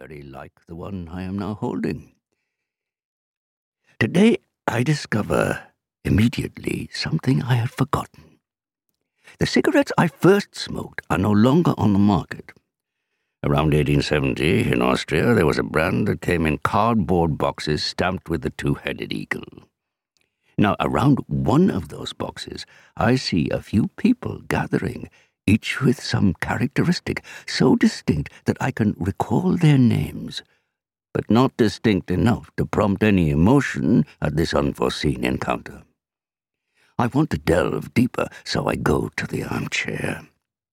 very like the one I am now holding. Today I discover immediately something I had forgotten. The cigarettes I first smoked are no longer on the market. Around 1870, in Austria, there was a brand that came in cardboard boxes stamped with the two-headed eagle. Now, around one of those boxes, I see a few people gathering, each with some characteristic so distinct that I can recall their names, but not distinct enough to prompt any emotion at this unforeseen encounter. I want to delve deeper, so I go to the armchair.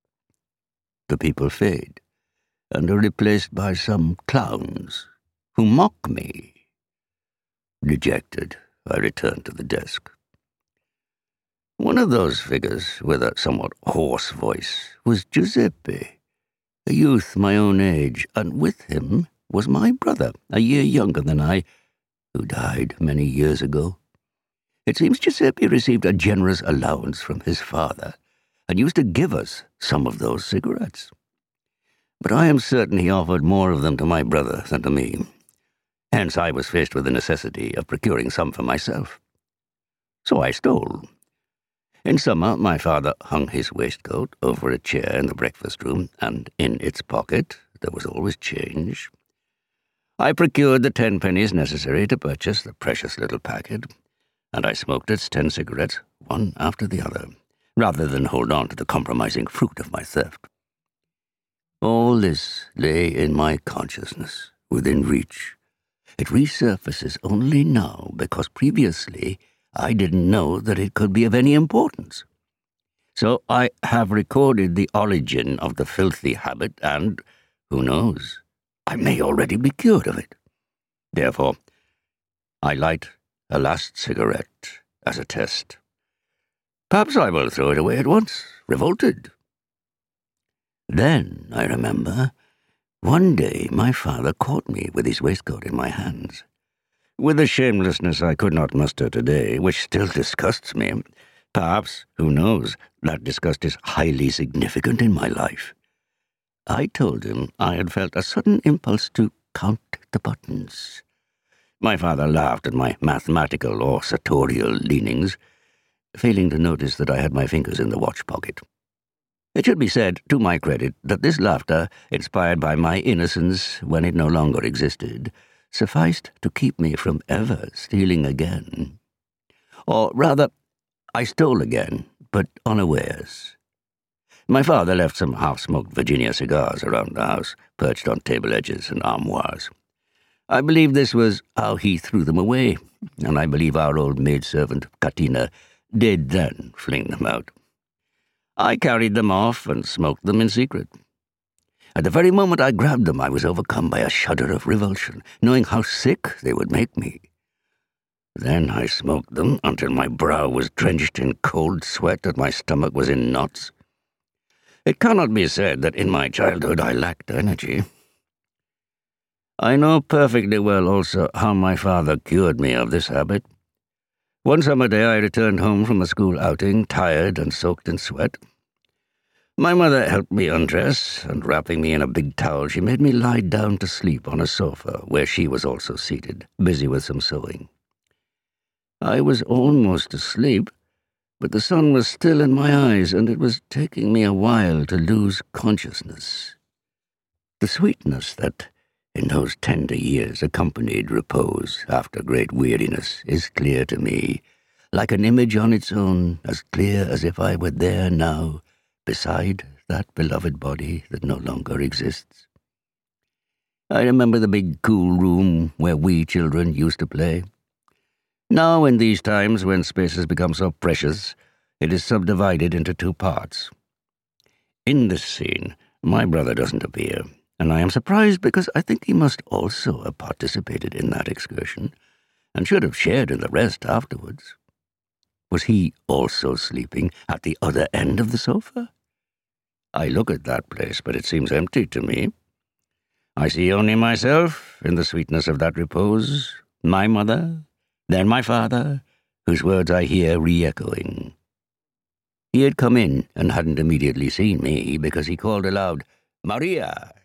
The people fade, and are replaced by some clowns who mock me. Dejected, I return to the desk. One of those figures, with a somewhat hoarse voice, was Giuseppe, a youth my own age, and with him was my brother, a year younger than I, who died many years ago. It seems Giuseppe received a generous allowance from his father, and used to give us some of those cigarettes. But I am certain he offered more of them to my brother than to me. Hence I was faced with the necessity of procuring some for myself. So I stole. In summer, my father hung his waistcoat over a chair in the breakfast room, and in its pocket there was always change. I procured the 10 pennies necessary to purchase the precious little packet, and I smoked its 10 cigarettes, one after the other, rather than hold on to the compromising fruit of my theft. All this lay in my consciousness, within reach. It resurfaces only now because previously I didn't know that it could be of any importance. So I have recorded the origin of the filthy habit, and, who knows, I may already be cured of it. Therefore, I light a last cigarette as a test. Perhaps I will throw it away at once, revolted. Then, I remember, one day my father caught me with his waistcoat in my hands. With a shamelessness I could not muster today, which still disgusts me. Perhaps, who knows, that disgust is highly significant in my life. I told him I had felt a sudden impulse to count the buttons. My father laughed at my mathematical or sartorial leanings, failing to notice that I had my fingers in the watch pocket. It should be said, to my credit, that this laughter, inspired by my innocence when it no longer existed, sufficed to keep me from ever stealing again. Or rather, I stole again, but unawares. My father left some half-smoked Virginia cigars around the house, perched on table edges and armoires. I believe this was how he threw them away, and I believe our old maidservant, Katina, did then fling them out. I carried them off and smoked them in secret. At the very moment I grabbed them, I was overcome by a shudder of revulsion, knowing how sick they would make me. Then I smoked them until my brow was drenched in cold sweat and my stomach was in knots. It cannot be said that in my childhood I lacked energy. I know perfectly well also how my father cured me of this habit. One summer day I returned home from a school outing, tired and soaked in sweat. My mother helped me undress, and wrapping me in a big towel, she made me lie down to sleep on a sofa, where she was also seated, busy with some sewing. I was almost asleep, but the sun was still in my eyes, and it was taking me a while to lose consciousness. The sweetness that, in those tender years, accompanied repose after great weariness is clear to me, like an image on its own, as clear as if I were there now, beside that beloved body that no longer exists. I remember the big cool room where we children used to play. Now, in these times when space has become so precious, it is subdivided into 2 parts. In this scene, my brother doesn't appear, and I am surprised because I think he must also have participated in that excursion, and should have shared in the rest afterwards. Was he also sleeping at the other end of the sofa? I look at that place, but it seems empty to me. I see only myself in the sweetness of that repose, my mother, then my father, whose words I hear re-echoing. He had come in and hadn't immediately seen me because he called aloud, "Maria!"